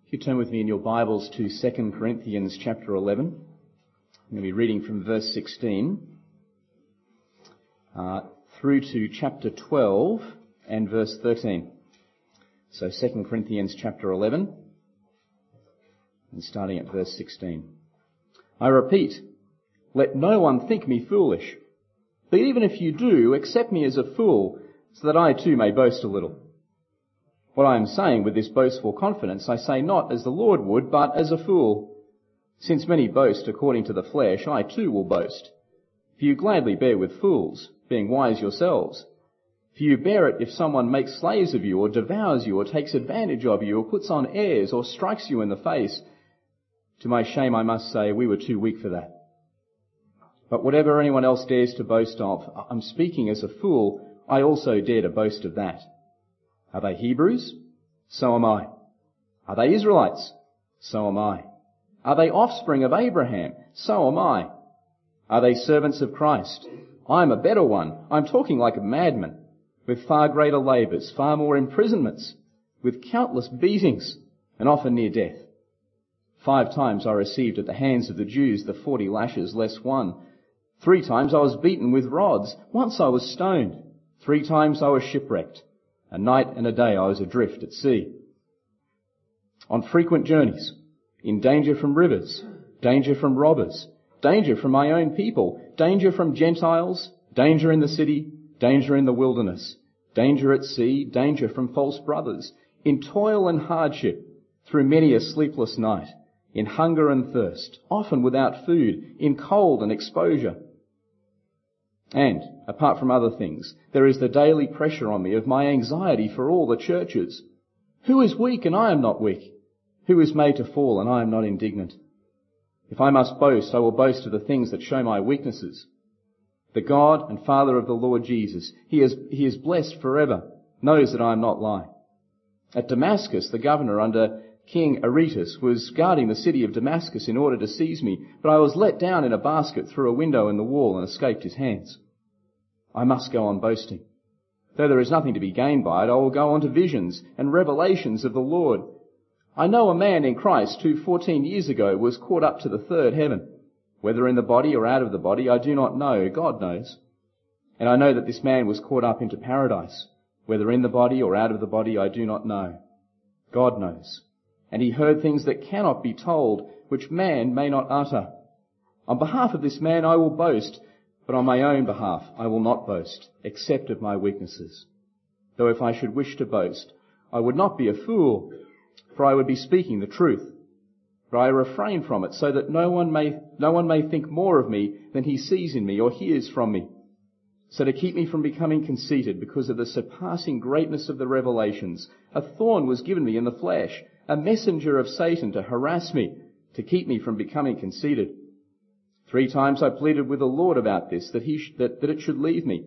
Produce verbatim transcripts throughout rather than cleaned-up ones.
If you turn with me in your Bibles to Second Corinthians chapter eleven, I'm going to be reading from verse sixteen uh, through to chapter twelve and verse thirteen. So Second Corinthians chapter eleven, and starting at verse sixteen. I repeat, let no one think me foolish, but even if you do, accept me as a fool, so that I too may boast a little. What I am saying with this boastful confidence, I say not as the Lord would, but as a fool. Since many boast according to the flesh, I too will boast. For you gladly bear with fools, being wise yourselves. For you bear it if someone makes slaves of you, or devours you, or takes advantage of you, or puts on airs, or strikes you in the face. To my shame I must say, we were too weak for that. But whatever anyone else dares to boast of, I'm speaking as a fool, I also dare to boast of that. Are they Hebrews? So am I. Are they Israelites? So am I. Are they offspring of Abraham? So am I. Are they servants of Christ? I am a better one. I'm talking like a madman, with far greater labours, far more imprisonments, with countless beatings, and often near death. Five times I received at the hands of the Jews the forty lashes less one. Three times I was beaten with rods. Once I was stoned. Three times I was shipwrecked. A night and a day I was adrift at sea. On frequent journeys, in danger from rivers, danger from robbers, danger from my own people, danger from Gentiles, danger in the city, danger in the wilderness, danger at sea, danger from false brothers, in toil and hardship, through many a sleepless night, in hunger and thirst, often without food, in cold and exposure. And, apart from other things, there is the daily pressure on me of my anxiety for all the churches. Who is weak and I am not weak? Who is made to fall and I am not indignant? If I must boast, I will boast of the things that show my weaknesses. The God and Father of the Lord Jesus, He is, He is blessed forever, knows that I am not lying. At Damascus, the governor under King Aretas was guarding the city of Damascus in order to seize me, but I was let down in a basket through a window in the wall and escaped his hands. I must go on boasting. Though there is nothing to be gained by it, I will go on to visions and revelations of the Lord. I know a man in Christ who fourteen years ago was caught up to the third heaven. Whether in the body or out of the body, I do not know. God knows. And I know that this man was caught up into paradise. Whether in the body or out of the body, I do not know. God knows. And he heard things that cannot be told, which man may not utter. On behalf of this man I will boast, but on my own behalf I will not boast, except of my weaknesses. Though if I should wish to boast, I would not be a fool, for I would be speaking the truth. But I refrain from it, so that no one may, no one may think more of me than he sees in me or hears from me. So to keep me from becoming conceited because of the surpassing greatness of the revelations, a thorn was given me in the flesh, a messenger of Satan to harass me, to keep me from becoming conceited. Three times I pleaded with the Lord about this, that he sh- that, that it should leave me.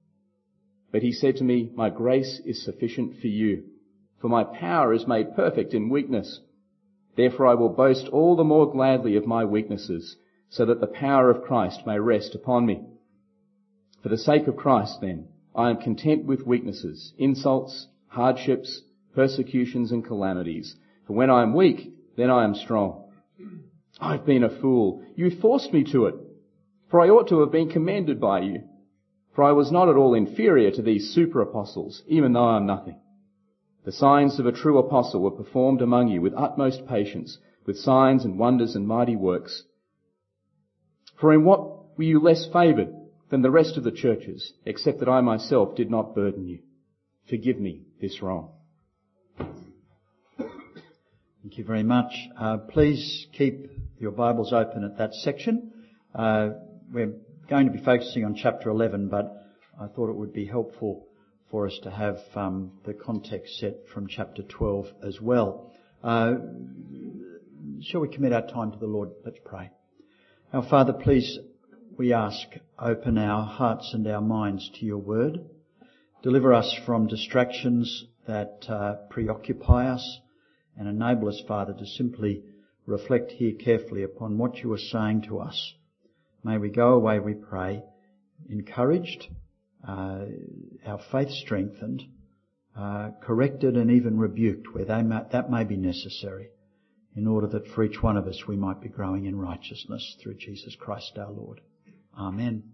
But he said to me, my grace is sufficient for you, for my power is made perfect in weakness. Therefore I will boast all the more gladly of my weaknesses, so that the power of Christ may rest upon me. For the sake of Christ, then, I am content with weaknesses, insults, hardships, persecutions and calamities. For when I am weak, then I am strong. I've been a fool. You forced me to it. For I ought to have been commended by you. For I was not at all inferior to these super apostles, even though I am nothing. The signs of a true apostle were performed among you with utmost patience, with signs and wonders and mighty works. For in what were you less favoured than the rest of the churches, except that I myself did not burden you? Forgive me this wrong. Thank you very much. Uh, please keep your Bibles open at that section. Uh, we're going to be focusing on chapter eleven, but I thought it would be helpful for us to have um, the context set from chapter twelve as well. Uh, shall we commit our time to the Lord? Let's pray. Our Father, please, we ask, open our hearts and our minds to your word. Deliver us from distractions that uh, preoccupy us, and enable us, Father, to simply reflect here carefully upon what you are saying to us. May we go away, we pray, encouraged, uh, our faith strengthened, uh, corrected and even rebuked where they may, that may be necessary. in order that for each one of us we might be growing in righteousness through Jesus Christ our Lord. Amen.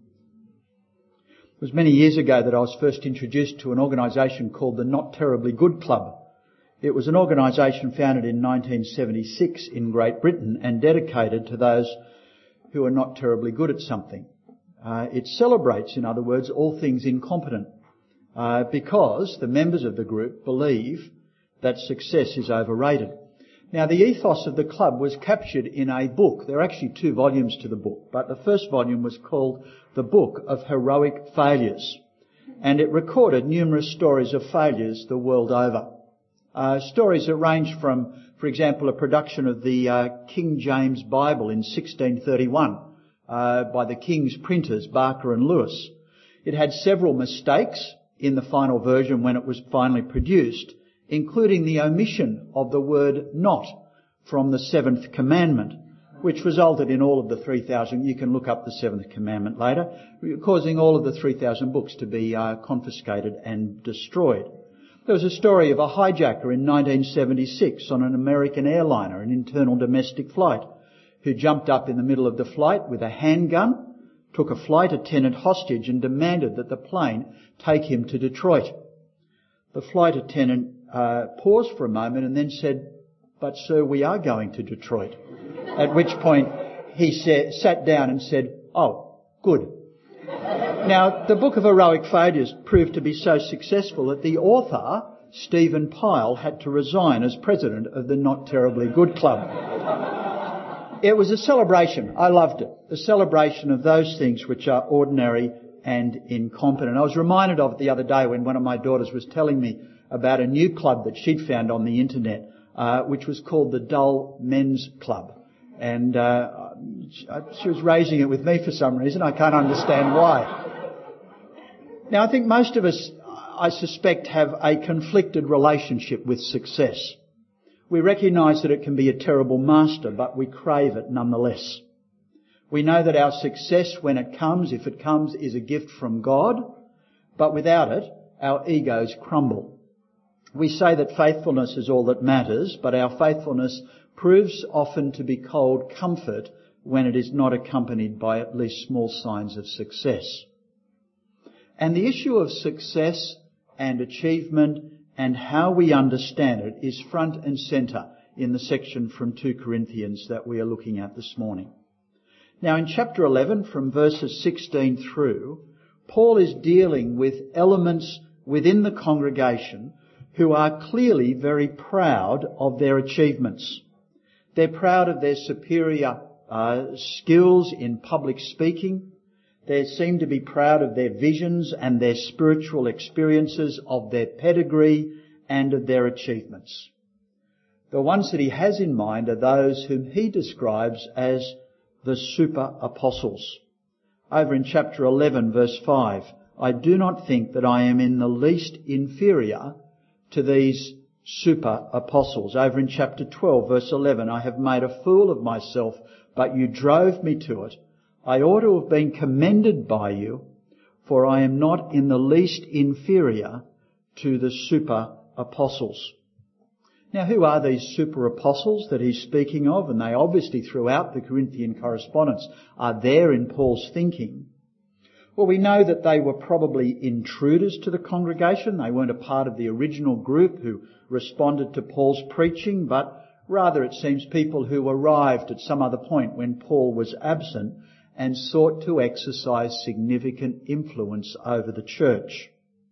It was many years ago that I was first introduced to an organisation called the Not Terribly Good Club. It was an organisation founded in nineteen seventy-six in Great Britain and dedicated to those who are not terribly good at something. Uh, it celebrates, in other words, all things incompetent, uh, because the members of the group believe that success is overrated. Now, the ethos of the club was captured in a book. There are actually two volumes to the book, but the first volume was called The Book of Heroic Failures, and it recorded numerous stories of failures the world over. Uh, stories that range from, for example, a production of the uh, King James Bible in sixteen thirty-one uh, by the King's printers, Barker and Lewis. It had several mistakes in the final version when it was finally produced, including the omission of the word not from the seventh commandment, which resulted in all of the three thousand, you can look up the seventh commandment later, causing all of the three thousand books to be uh, confiscated and destroyed. There was a story of a hijacker in nineteen seventy-six on an American airliner, an internal domestic flight, who jumped up in the middle of the flight with a handgun, took a flight attendant hostage and demanded that the plane take him to Detroit. The flight attendant uh, paused for a moment and then said, "But sir, we are going to Detroit." At which point he sa- sat down and said, "Oh, good." Now, the Book of Heroic Failures proved to be so successful that the author, Stephen Pyle, had to resign as president of the Not Terribly Good Club. It was a celebration. I loved it. A celebration of those things which are ordinary and incompetent. I was reminded of it the other day when one of my daughters was telling me about a new club that she'd found on the internet, uh, which was called the Dull Men's Club. And uh, she was raising it with me for some reason. I can't understand why. Now, I think most of us, I suspect, have a conflicted relationship with success. We recognise that it can be a terrible master, but we crave it nonetheless. We know that our success, when it comes, if it comes, is a gift from God, but without it, our egos crumble. We say that faithfulness is all that matters, but our faithfulness proves often to be cold comfort when it is not accompanied by at least small signs of success. And the issue of success and achievement and how we understand it is front and centre in the section from two Corinthians that we are looking at this morning. Now, in chapter eleven, from verses sixteen through, Paul is dealing with elements within the congregation who are clearly very proud of their achievements. They're proud of their superior uh, skills in public speaking. They seem to be proud of their visions and their spiritual experiences, of their pedigree and of their achievements. The ones that he has in mind are those whom he describes as the super apostles. Over in chapter eleven, verse five, "I do not think that I am in the least inferior to these super apostles." Over in chapter twelve, verse eleven, "I have made a fool of myself, but you drove me to it. I ought to have been commended by you, for I am not in the least inferior to the super apostles." Now, who are these super apostles that he's speaking of? And they obviously, throughout the Corinthian correspondence, are there in Paul's thinking. Well, we know that they were probably intruders to the congregation. They weren't a part of the original group who responded to Paul's preaching, but rather it seems people who arrived at some other point when Paul was absent and sought to exercise significant influence over the church.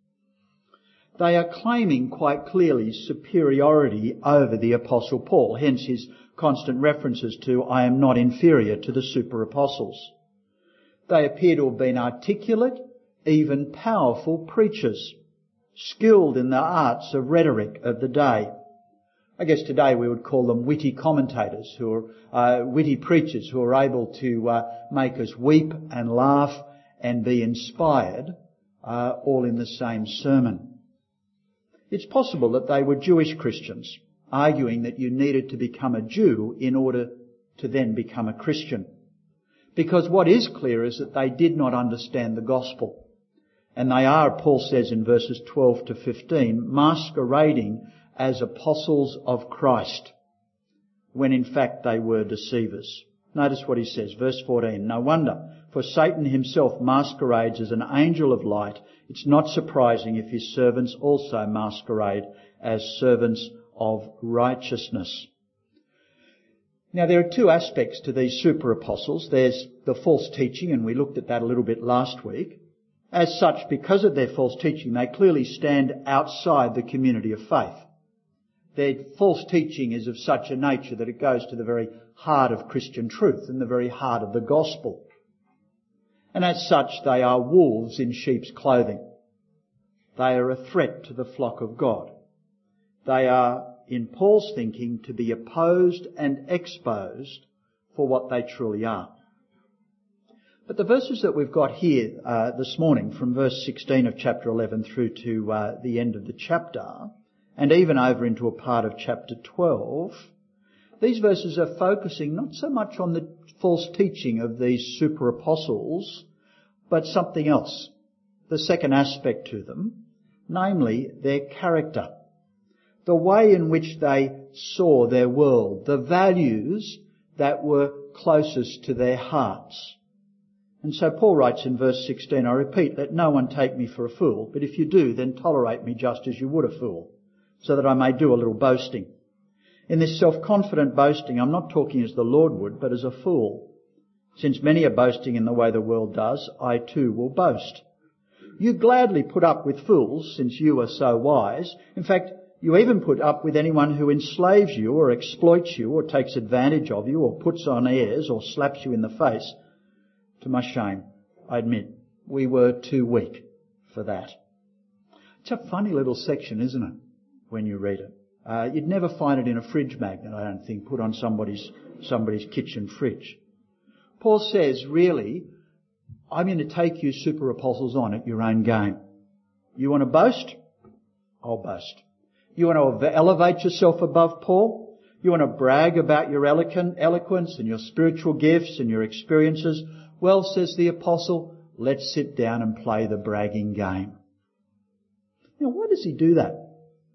They are claiming quite clearly superiority over the Apostle Paul, hence his constant references to, "I am not inferior to the super apostles." They appear to have been articulate, even powerful preachers, skilled in the arts of rhetoric of the day. I guess today we would call them witty commentators, who are uh, witty preachers who are able to uh, make us weep and laugh and be inspired, uh, all in the same sermon. It's possible that they were Jewish Christians, arguing that you needed to become a Jew in order to then become a Christian. Because what is clear is that they did not understand the gospel. And they are, Paul says in verses twelve to fifteen, masquerading as apostles of Christ. when in fact they were deceivers. Notice what he says, verse fourteen. No wonder, for Satan himself masquerades as an angel of light. It's not surprising if his servants also masquerade as servants of righteousness. Now there are two aspects to these super apostles. There's the false teaching, and we looked at that a little bit last week. As such, because of their false teaching, they clearly stand outside the community of faith. Their false teaching is of such a nature that it goes to the very heart of Christian truth and the very heart of the gospel. And as such, they are wolves in sheep's clothing. They are a threat to the flock of God. They are, in Paul's thinking, to be opposed and exposed for what they truly are. But the verses that we've got here uh, this morning, from verse sixteen of chapter eleven through to uh, the end of the chapter, and even over into a part of chapter twelve, these verses are focusing not so much on the false teaching of these super apostles, but something else. The second aspect to them, namely their character. The way in which they saw their world, the values that were closest to their hearts. And so Paul writes in verse sixteen, I repeat, let no one take me for a fool, but if you do, then tolerate me just as you would a fool, so that I may do a little boasting. In this self-confident boasting, I'm not talking as the Lord would, but as a fool. Since many are boasting in the way the world does, I too will boast. You gladly put up with fools, since you are so wise. In fact, you even put up with anyone who enslaves you or exploits you or takes advantage of you or puts on airs or slaps you in the face. To my shame, I admit, we were too weak for that. It's a funny little section, isn't it, when you read it? Uh, you'd never find it in a fridge magnet, I don't think, put on somebody's somebody's kitchen fridge. Paul says, really, I'm going to take you super apostles on at your own game. You want to boast? I'll boast. You want to elevate yourself above Paul? You want to brag about your eloquence and your spiritual gifts and your experiences? Well, says the apostle, let's sit down and play the bragging game. Now, why does he do that?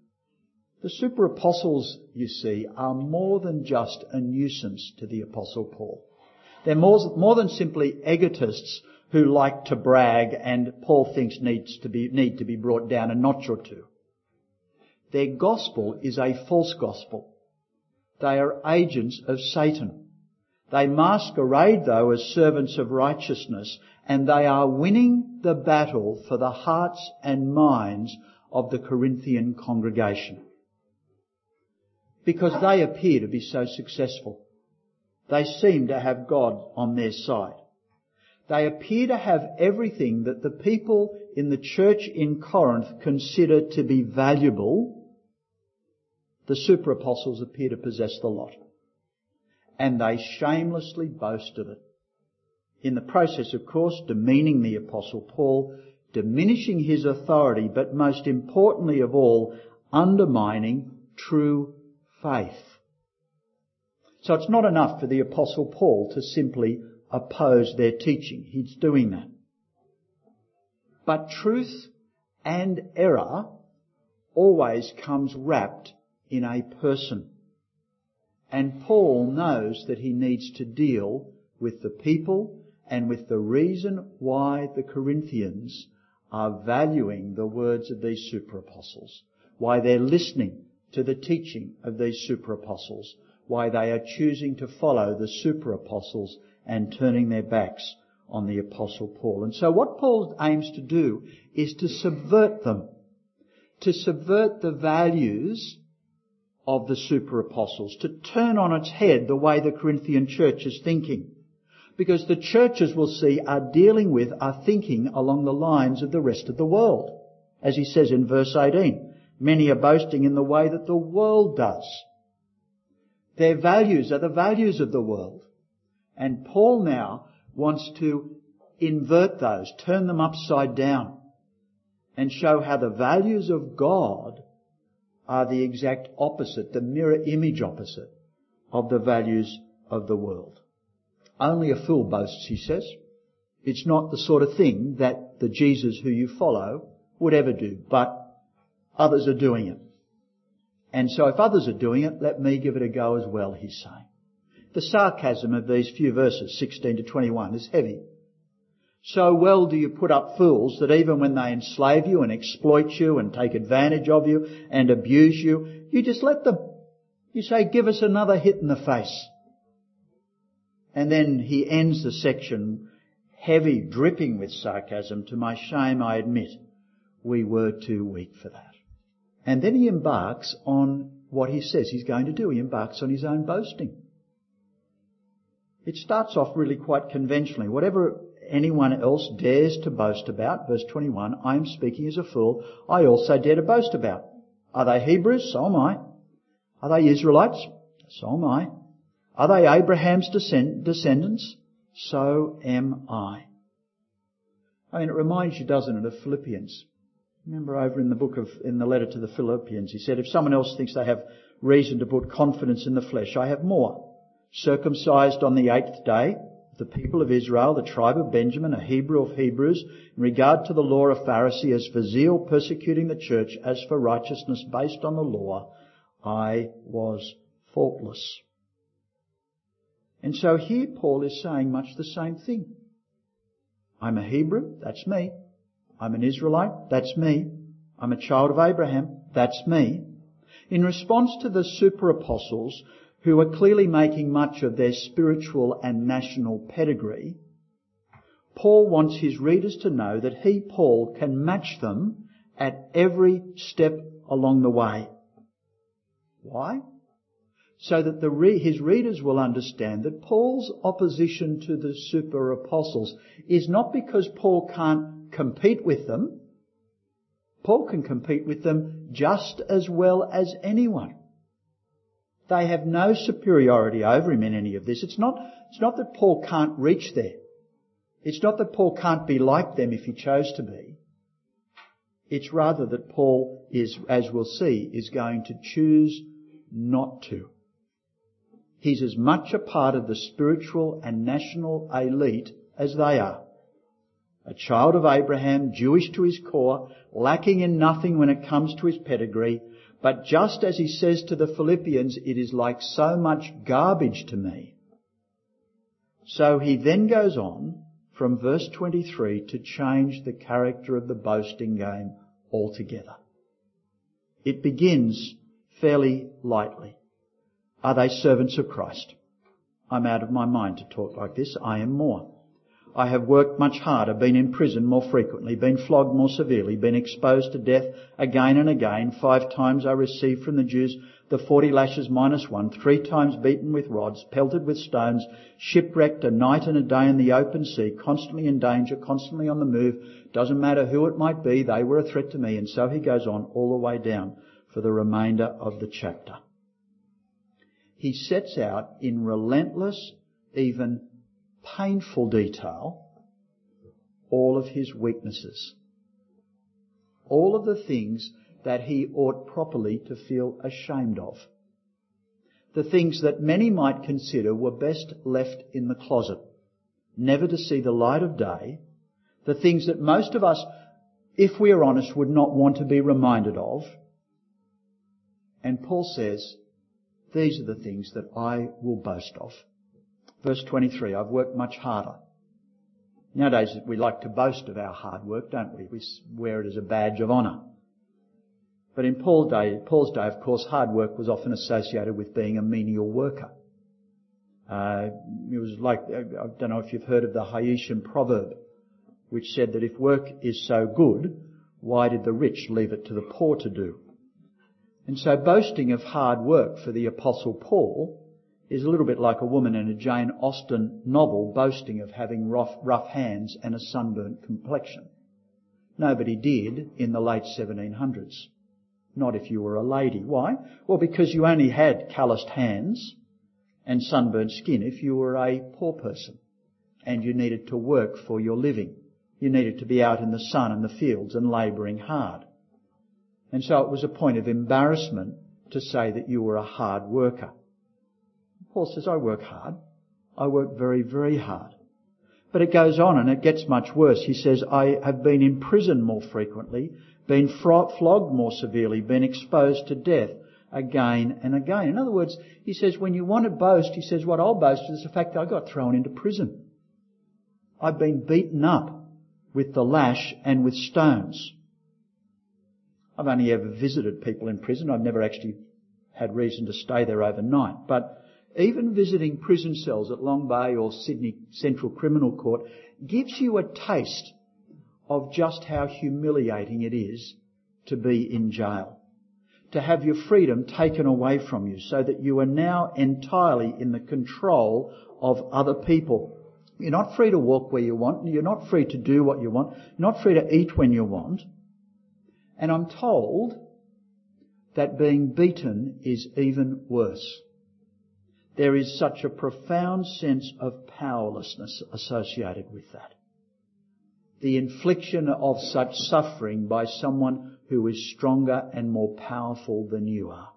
The super apostles, you see, are more than just a nuisance to the apostle Paul. They're more, more than simply egotists who like to brag and Paul thinks needs to be, need to be brought down a notch or two. Their gospel is a false gospel. They are agents of Satan. They masquerade, though, as servants of righteousness, and they are winning the battle for the hearts and minds of the Corinthian congregation. Because they appear to be so successful. They seem to have God on their side. They appear to have everything that the people in the church in Corinth consider to be valuable. The super apostles appear to possess the lot. And they shamelessly boast of it. In the process, of course, demeaning the apostle Paul, diminishing his authority, but most importantly of all, undermining true faith. So it's not enough for the apostle Paul to simply oppose their teaching. He's doing that. But truth and error always comes wrapped in a person. And Paul knows that he needs to deal with the people and with the reason why the Corinthians are valuing the words of these super apostles, why they're listening to the teaching of these super apostles, why they are choosing to follow the super apostles and turning their backs on the apostle Paul. And so what Paul aims to do is to subvert them, to subvert the values of the super apostles, to turn on its head the way the Corinthian church is thinking. Because the churches, we'll see, are dealing with, are thinking along the lines of the rest of the world. As he says in verse eighteen, many are boasting in the way that the world does. Their values are the values of the world. And Paul now wants to invert those, turn them upside down, and show how the values of God are the exact opposite, the mirror image opposite of the values of the world. Only a fool boasts, he says. It's not the sort of thing that the Jesus who you follow would ever do, but others are doing it. And so if others are doing it, let me give it a go as well, he's saying. The sarcasm of these few verses, sixteen to twenty-one, is heavy. So well do you put up fools that even when they enslave you and exploit you and take advantage of you and abuse you, you just let them. You say, give us another hit in the face. And then he ends the section heavy, dripping with sarcasm. To my shame, I admit, we were too weak for that. And then he embarks on what he says he's going to do. He embarks on his own boasting. It starts off really quite conventionally. Whatever anyone else dares to boast about, verse twenty-one, I am speaking as a fool, I also dare to boast about. Are they Hebrews? So am I. Are they Israelites? So am I. Are they Abraham's descend- descendants? So am I. I mean, it reminds you, doesn't it, of Philippians. Remember over in the book of, in the letter to the Philippians, he said, if someone else thinks they have reason to put confidence in the flesh, I have more. Circumcised on the eighth day, the people of Israel, the tribe of Benjamin, a Hebrew of Hebrews, in regard to the law, a Pharisee, as for zeal persecuting the church, as for righteousness based on the law, I was faultless. And so here Paul is saying much the same thing. I'm a Hebrew, that's me. I'm an Israelite, that's me. I'm a child of Abraham, that's me. In response to the super apostles who are clearly making much of their spiritual and national pedigree, Paul wants his readers to know that he, Paul, can match them at every step along the way. Why? So that the re- his readers will understand that Paul's opposition to the super apostles is not because Paul can't compete with them. Paul can compete with them just as well as anyone. They have no superiority over him in any of this. It's not, it's not that Paul can't reach there. It's not that Paul can't be like them if he chose to be. It's rather that Paul is, as we'll see, is going to choose not to. He's as much a part of the spiritual and national elite as they are. A child of Abraham, Jewish to his core, lacking in nothing when it comes to his pedigree. But just as he says to the Philippians, it is like so much garbage to me. So he then goes on from verse twenty-three to change the character of the boasting game altogether. It begins fairly lightly. Are they servants of Christ? I'm out of my mind to talk like this. I am more. I have worked much harder, been in prison more frequently, been flogged more severely, been exposed to death again and again. Five times I received from the Jews the forty lashes minus one, three times beaten with rods, pelted with stones, shipwrecked a night and a day in the open sea, constantly in danger, constantly on the move. Doesn't matter who it might be, they were a threat to me. And so he goes on all the way down for the remainder of the chapter. He sets out in relentless, even painful detail, all of his weaknesses. All of the things that he ought properly to feel ashamed of. The things that many might consider were best left in the closet, never to see the light of day. The things that most of us, if we are honest, would not want to be reminded of. And Paul says, these are the things that I will boast of. Verse twenty-three, I've worked much harder. Nowadays we like to boast of our hard work, don't we? We wear it as a badge of honour. But in Paul's day, Paul's day, of course, hard work was often associated with being a menial worker. Uh, it was like, I don't know if you've heard of the Haitian proverb, which said that if work is so good, why did the rich leave it to the poor to do? And so boasting of hard work for the Apostle Paul is a little bit like a woman in a Jane Austen novel boasting of having rough, rough hands and a sunburnt complexion. Nobody did in the late seventeen hundreds. Not if you were a lady. Why? Well, because you only had calloused hands and sunburnt skin if you were a poor person and you needed to work for your living. You needed to be out in the sun and the fields and labouring hard. And so it was a point of embarrassment to say that you were a hard worker. Paul says, I work hard. I work very, very hard. But it goes on and it gets much worse. He says, I have been in prison more frequently, been flogged more severely, been exposed to death. again and again. In other words, he says, when you want to boast, he says, what I'll boast is the fact that I got thrown into prison. I've been beaten up with the lash and with stones. I've only ever visited people in prison. I've never actually had reason to stay there overnight. But even visiting prison cells at Long Bay or Sydney Central Criminal Court gives you a taste of just how humiliating it is to be in jail. To have your freedom taken away from you so that you are now entirely in the control of other people. You're not free to walk where you want. You're not free to do what you want. You're not free to eat when you want. And I'm told that being beaten is even worse. There is such a profound sense of powerlessness associated with that. The infliction of such suffering by someone who is stronger and more powerful than you are.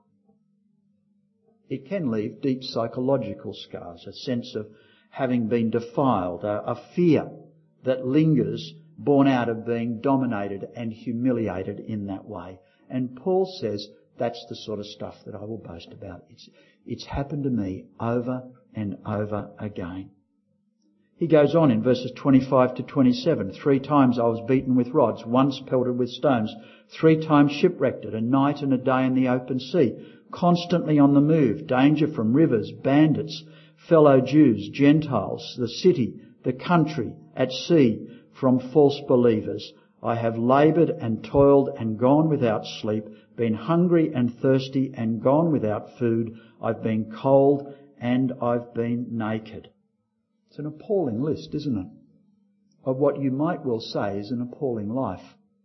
It can leave deep psychological scars, a sense of having been defiled, a, a fear that lingers born out of being dominated and humiliated in that way. And Paul says that's the sort of stuff that I will boast about. It's, it's happened to me over and over again. He goes on in verses twenty-five to twenty-seven. Three times I was beaten with rods, once pelted with stones, three times shipwrecked, a night and a day in the open sea, constantly on the move, danger from rivers, bandits, fellow Jews, Gentiles, the city, the country, at sea, from false believers. I have laboured and toiled and gone without sleep, been hungry and thirsty and gone without food. I've been cold and I've been naked. It's an appalling list, isn't it? Of what you might well say is an appalling life.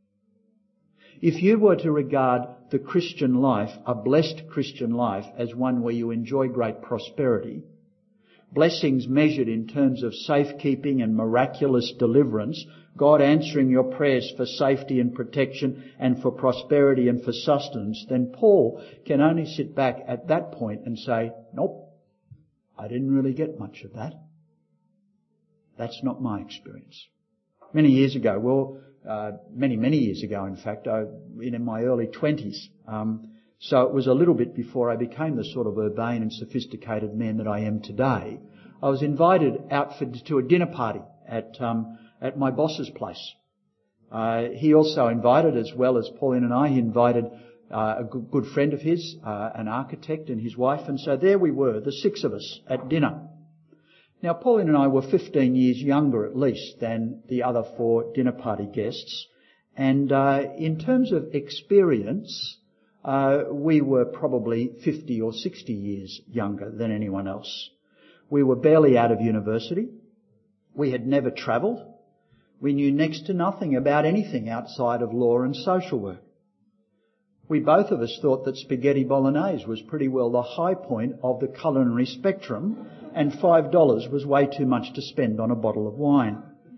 If you were to regard the Christian life, a blessed Christian life, as one where you enjoy great prosperity, blessings measured in terms of safekeeping and miraculous deliverance, God answering your prayers for safety and protection and for prosperity and for sustenance, then Paul can only sit back at that point and say, nope, I didn't really get much of that. That's not my experience. Many years ago, well, uh, many, many years ago, in fact, I, in my early twenties, um, so it was a little bit before I became the sort of urbane and sophisticated man that I am today. I was invited out for, to a dinner party at um, at my boss's place. Uh, he also invited, as well as Pauline and I, he invited uh, a good, good friend of his, uh, an architect and his wife, and so there we were, the six of us at dinner. Now, Pauline and I were fifteen years younger at least than the other four dinner party guests, and uh, in terms of experience, Uh, we were probably fifty or sixty years younger than anyone else. We were barely out of university. We had never travelled. We knew next to nothing about anything outside of law and social work. We both of us thought that spaghetti bolognese was pretty well the high point of the culinary spectrum, and five dollars was way too much to spend on a bottle of wine.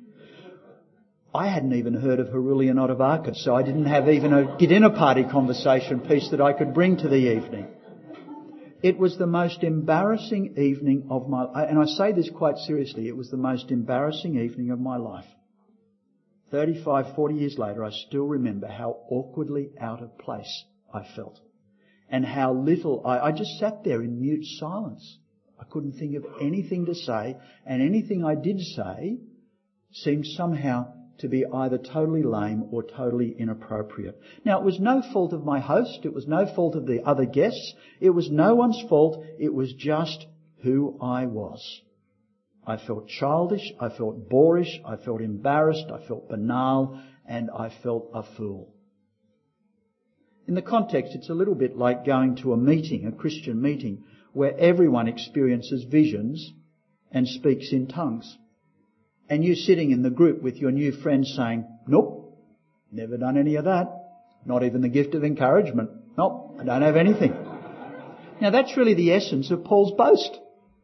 I hadn't even heard of Harulia Nottavaka, so I didn't have even a dinner party conversation piece that I could bring to the evening. It was the most embarrassing evening of my life, and I say this quite seriously, it was the most embarrassing evening of my life. thirty-five, forty years later, I still remember how awkwardly out of place I felt, and how little, I, I just sat there in mute silence. I couldn't think of anything to say, and anything I did say seemed somehow to be either totally lame or totally inappropriate. Now, it was no fault of my host. It was no fault of the other guests. It was no one's fault. It was just who I was. I felt childish. I felt boorish. I felt embarrassed. I felt banal. And I felt a fool. In the context, it's a little bit like going to a meeting, a Christian meeting, where everyone experiences visions and speaks in tongues. And you sitting in the group with your new friends saying, nope, never done any of that. Not even the gift of encouragement. Nope, I don't have anything. Now that's really the essence of Paul's boast.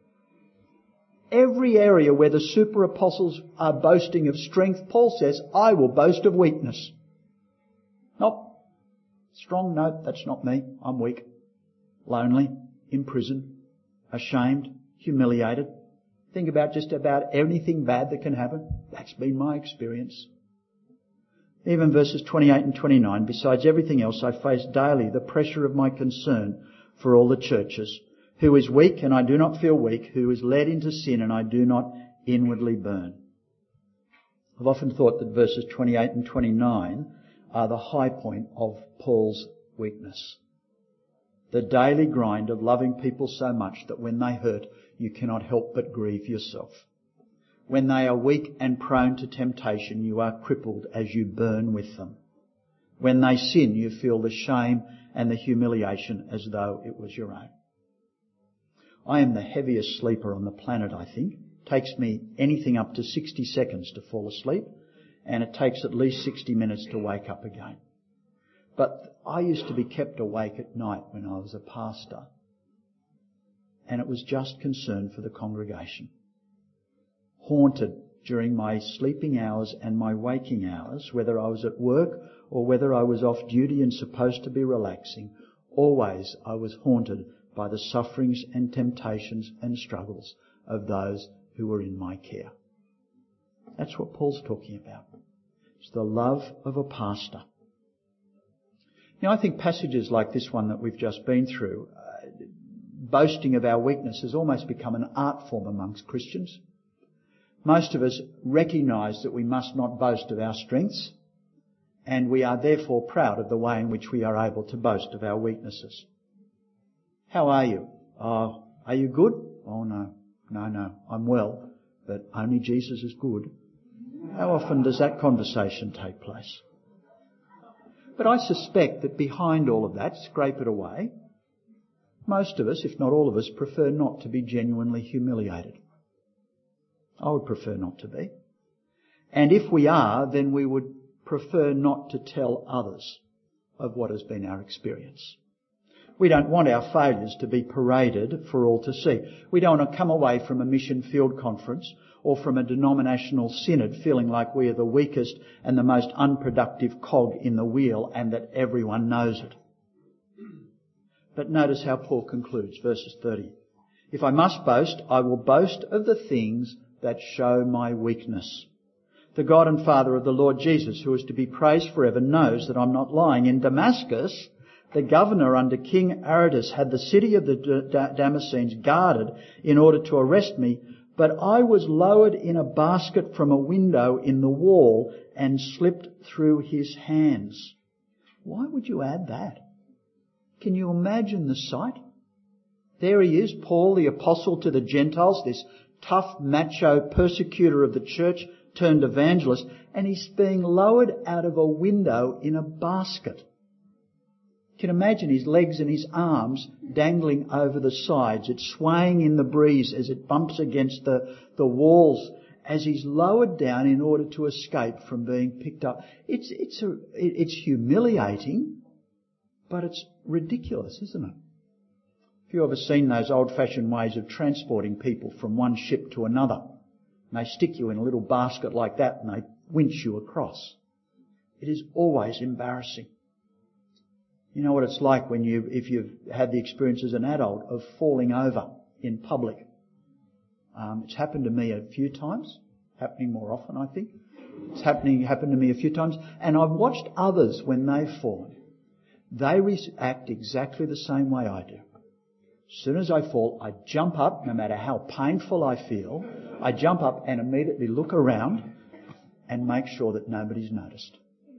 Every area where the super apostles are boasting of strength, Paul says, I will boast of weakness. Nope. Strong, no, that's not me. I'm weak, lonely, in prison, ashamed, humiliated. Think about just about anything bad that can happen. That's been my experience. Even verses twenty-eight and twenty-nine, besides everything else, I face daily the pressure of my concern for all the churches, who is weak and I do not feel weak, who is led into sin and I do not inwardly burn. I've often thought that verses twenty-eight and twenty-nine are the high point of Paul's weakness. The daily grind of loving people so much that when they hurt, you cannot help but grieve yourself. When they are weak and prone to temptation, you are crippled as you burn with them. When they sin, you feel the shame and the humiliation as though it was your own. I am the heaviest sleeper on the planet, I think. It takes me anything up to sixty seconds to fall asleep, and it takes at least sixty minutes to wake up again. But I used to be kept awake at night when I was a pastor, and it was just concern for the congregation. Haunted during my sleeping hours and my waking hours, whether I was at work or whether I was off duty and supposed to be relaxing, always I was haunted by the sufferings and temptations and struggles of those who were in my care. That's what Paul's talking about. It's the love of a pastor. Now, I think passages like this one that we've just been through, uh, boasting of our weakness has almost become an art form amongst Christians. Most of us recognise that we must not boast of our strengths, and we are therefore proud of the way in which we are able to boast of our weaknesses. How are you? Oh, are you good? Oh, no. No, no. I'm well, but only Jesus is good. How often does that conversation take place? But I suspect that behind all of that, scrape it away, most of us, if not all of us, prefer not to be genuinely humiliated. I would prefer not to be. And if we are, then we would prefer not to tell others of what has been our experience. We don't want our failures to be paraded for all to see. We don't want to come away from a mission field conference or from a denominational synod feeling like we are the weakest and the most unproductive cog in the wheel and that everyone knows it. But notice how Paul concludes, verses thirty. If I must boast, I will boast of the things that show my weakness. The God and Father of the Lord Jesus, who is to be praised forever, knows that I'm not lying. In Damascus, the governor under King Aretas had the city of the Damascenes guarded in order to arrest me, but I was lowered in a basket from a window in the wall and slipped through his hands. Why would you add that? Can you imagine the sight? There he is, Paul, the apostle to the Gentiles, this tough, macho persecutor of the church turned evangelist, and he's being lowered out of a window in a basket. You can imagine his legs and his arms dangling over the sides. It's swaying in the breeze as it bumps against the, the walls as he's lowered down in order to escape from being picked up. It's, it's, a, it's humiliating, but it's ridiculous, isn't it? Have you ever seen those old-fashioned ways of transporting people from one ship to another? And they stick you in a little basket like that and they winch you across. It is always embarrassing. You know what it's like when you, if you've had the experience as an adult of falling over in public. Um, it's happened to me a few times, happening more often, I think. It's happening, happened to me a few times, and I've watched others when they've fallen. They react exactly the same way I do. As soon as I fall, I jump up, no matter how painful I feel. I jump up and immediately look around and make sure that nobody's noticed.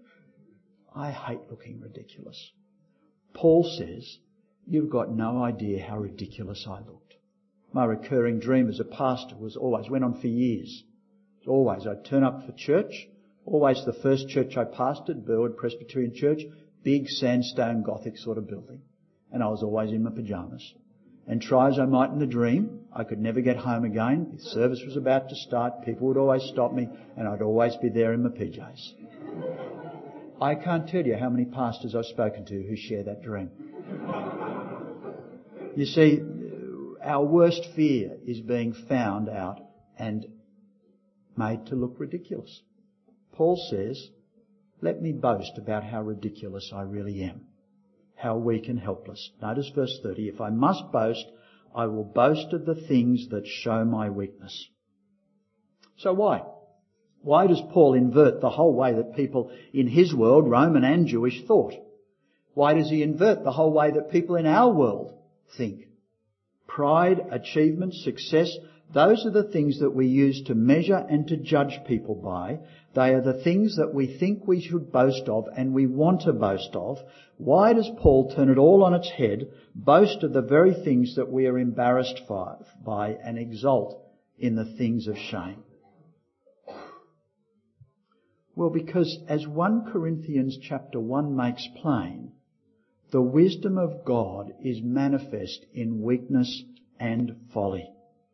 I hate looking ridiculous. Paul says, you've got no idea how ridiculous I looked. My recurring dream as a pastor was always, went on for years. It was always, I'd turn up for church, always the first church I pastored, Burwood Presbyterian Church, big sandstone Gothic sort of building. And I was always in my pyjamas. And try as I might in the dream, I could never get home again. The service was about to start, people would always stop me, and I'd always be there in my P Js. I can't tell you how many pastors I've spoken to who share that dream. You see, our worst fear is being found out and made to look ridiculous. Paul says, let me boast about how ridiculous I really am. How weak and helpless. Notice verse thirty, if I must boast, I will boast of the things that show my weakness. So why? Why does Paul invert the whole way that people in his world, Roman and Jewish, thought? Why does he invert the whole way that people in our world think. Pride, achievement, success, those are the things that we use to measure and to judge people by. They are the things that we think we should boast of and we want to boast of. Why does Paul turn it all on its head, boast of the very things that we are embarrassed by, and exult in the things of shame? Well, because as First Corinthians chapter one makes plain, the wisdom of God is manifest in weakness and folly.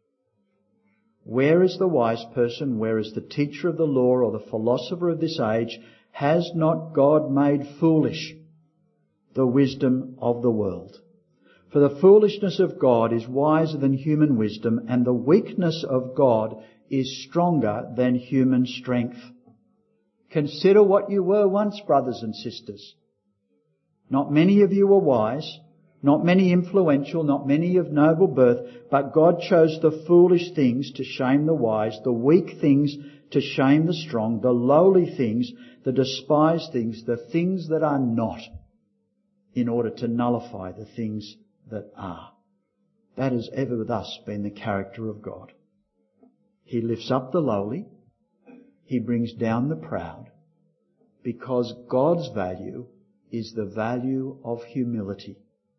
Where is the wise person? Where is the teacher of the law or the philosopher of this age? Has not God made foolish the wisdom of the world? For the foolishness of God is wiser than human wisdom, and the weakness of God is stronger than human strength. Consider what you were once, brothers and sisters. Not many of you were wise, not many influential, not many of noble birth, but God chose the foolish things to shame the wise, the weak things to shame the strong, the lowly things, the despised things, the things that are not, in order to nullify the things that are. That has ever thus been the character of God. He lifts up the lowly, He brings down the proud, because God's value is the value of humility.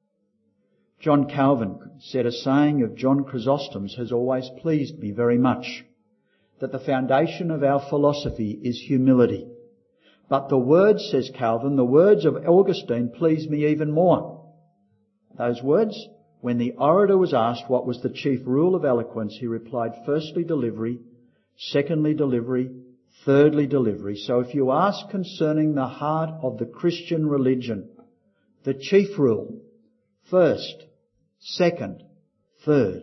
John Calvin said, a saying of John Chrysostom's has always pleased me very much, that the foundation of our philosophy is humility. But the words, says Calvin, the words of Augustine please me even more. Those words, when the orator was asked what was the chief rule of eloquence, he replied, firstly delivery, secondly delivery, thirdly delivery. So if you ask concerning the heart of the Christian religion, the chief rule, first, second, third,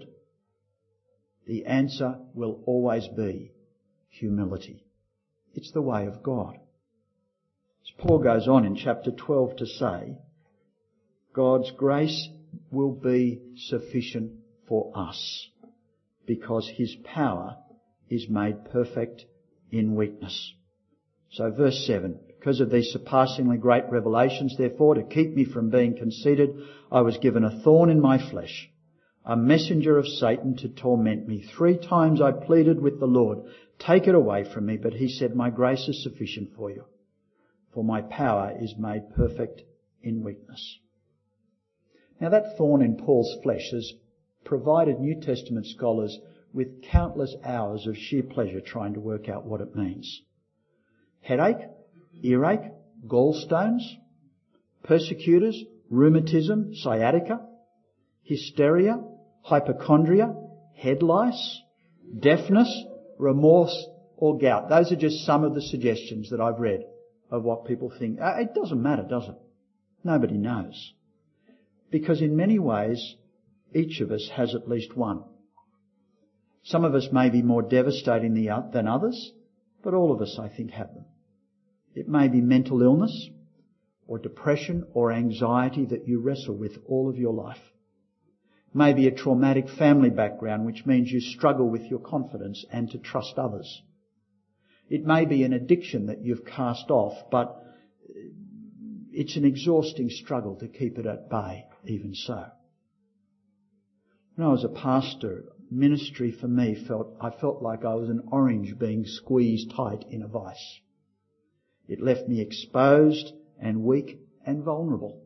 the answer will always be humility. It's the way of God. As Paul goes on in chapter twelve to say, God's grace will be sufficient for us because His power is made perfect in weakness. So verse seven, because of these surpassingly great revelations, therefore, to keep me from being conceited, I was given a thorn in my flesh, a messenger of Satan to torment me. Three times I pleaded with the Lord, take it away from me, but He said, my grace is sufficient for you, for my power is made perfect in weakness. Now that thorn in Paul's flesh has provided New Testament scholars with countless hours of sheer pleasure trying to work out what it means. Headache, earache, gallstones, persecutors, rheumatism, sciatica, hysteria, hypochondria, head lice, deafness, remorse or gout. Those are just some of the suggestions that I've read of what people think. It doesn't matter, does it? Nobody knows. Because in many ways, each of us has at least one. Some of us may be more devastating than others, but all of us, I think, have them. It may be mental illness or depression or anxiety that you wrestle with all of your life. It may be a traumatic family background, which means you struggle with your confidence and to trust others. It may be an addiction that you've cast off, but it's an exhausting struggle to keep it at bay, even so. When I was a pastor, ministry for me felt, I felt like I was an orange being squeezed tight in a vice. It left me exposed and weak and vulnerable.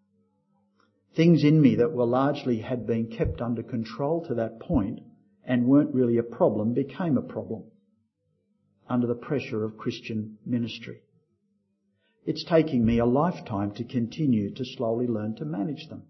Things in me that were largely had been kept under control to that point and weren't really a problem became a problem under the pressure of Christian ministry. It's taking me a lifetime to continue to slowly learn to manage them.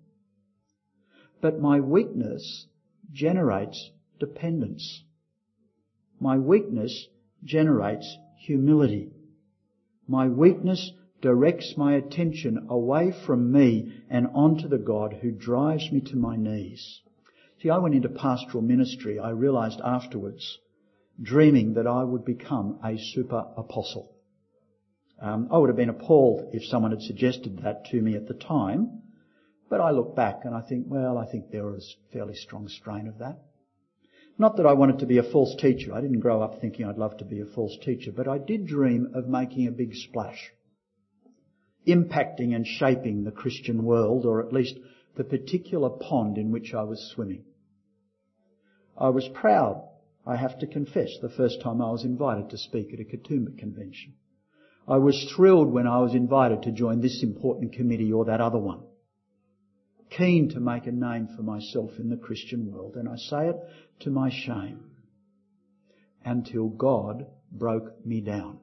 But my weakness generates dependence. My weakness generates humility. My weakness directs my attention away from me and onto the God who drives me to my knees. See, I went into pastoral ministry, I realized afterwards, dreaming that I would become a super apostle. Um, I would have been appalled if someone had suggested that to me at the time, but I look back and I think, well, I think there was a fairly strong strain of that. Not that I wanted to be a false teacher. I didn't grow up thinking I'd love to be a false teacher, but I did dream of making a big splash, impacting and shaping the Christian world, or at least the particular pond in which I was swimming. I was proud, I have to confess, the first time I was invited to speak at a Katoomba convention. I was thrilled when I was invited to join this important committee or that other one. Keen to make a name for myself in the Christian world, and I say it to my shame, until God broke me down.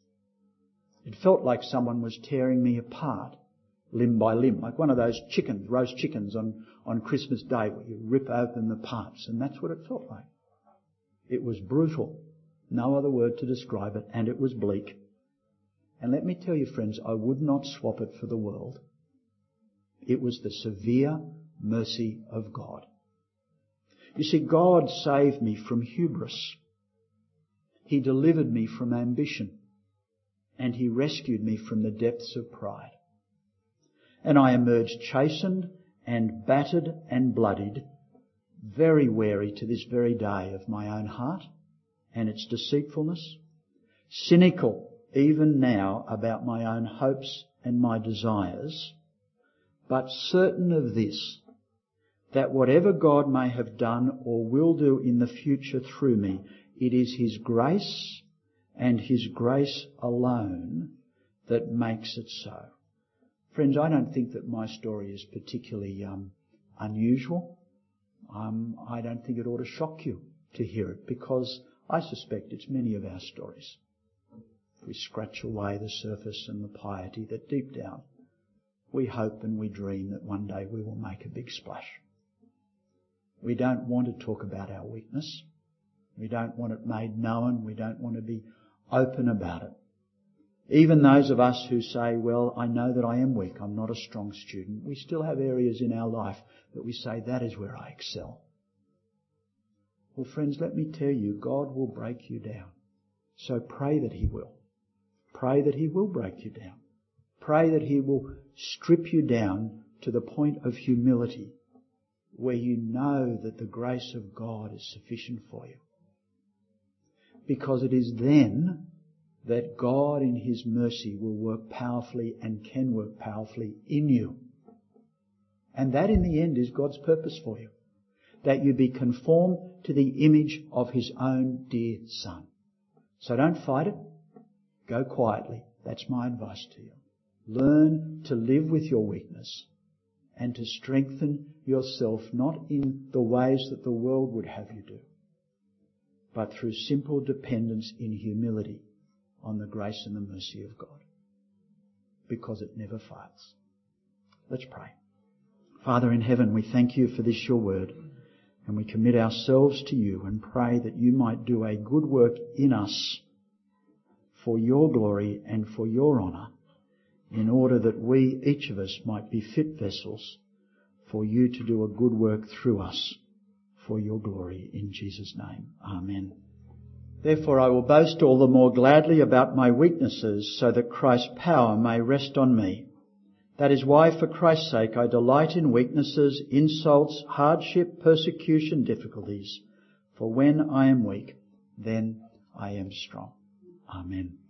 It felt like someone was tearing me apart, limb by limb, like one of those chickens, roast chickens on, on Christmas Day where you rip open the parts, and that's what it felt like. It was brutal, no other word to describe it, and it was bleak. And let me tell you, friends, I would not swap it for the world. It was the severe mercy of God. You see, God saved me from hubris. He delivered me from ambition. And He rescued me from the depths of pride. And I emerged chastened and battered and bloodied, very wary to this very day of my own heart and its deceitfulness, cynical even now about my own hopes and my desires, but certain of this, that whatever God may have done or will do in the future through me, it is His grace and His grace alone that makes it so. Friends, I don't think that my story is particularly um, unusual. Um, I don't think it ought to shock you to hear it, because I suspect it's many of our stories. If we scratch away the surface and the piety, that deep down we hope and we dream that one day we will make a big splash. We don't want to talk about our weakness. We don't want it made known. We don't want to be open about it. Even those of us who say, well, I know that I am weak, I'm not a strong student, we still have areas in our life that we say, that is where I excel. Well, friends, let me tell you, God will break you down. So pray that He will. Pray that He will break you down. Pray that He will strip you down to the point of humility where you know that the grace of God is sufficient for you. Because it is then that God in His mercy will work powerfully and can work powerfully in you. And that in the end is God's purpose for you. That you be conformed to the image of His own dear Son. So don't fight it. Go quietly. That's my advice to you. Learn to live with your weakness and to strengthen yourself not in the ways that the world would have you do, but through simple dependence in humility on the grace and the mercy of God, because it never fails. Let's pray. Father in heaven, we thank You for this Your word, and we commit ourselves to You and pray that You might do a good work in us for Your glory and for Your honour, in order that we, each of us, might be fit vessels for You to do a good work through us for Your glory. In Jesus' name, amen. Therefore I will boast all the more gladly about my weaknesses, so that Christ's power may rest on me. That is why, for Christ's sake, I delight in weaknesses, insults, hardship, persecution, difficulties. For when I am weak, then I am strong. Amen.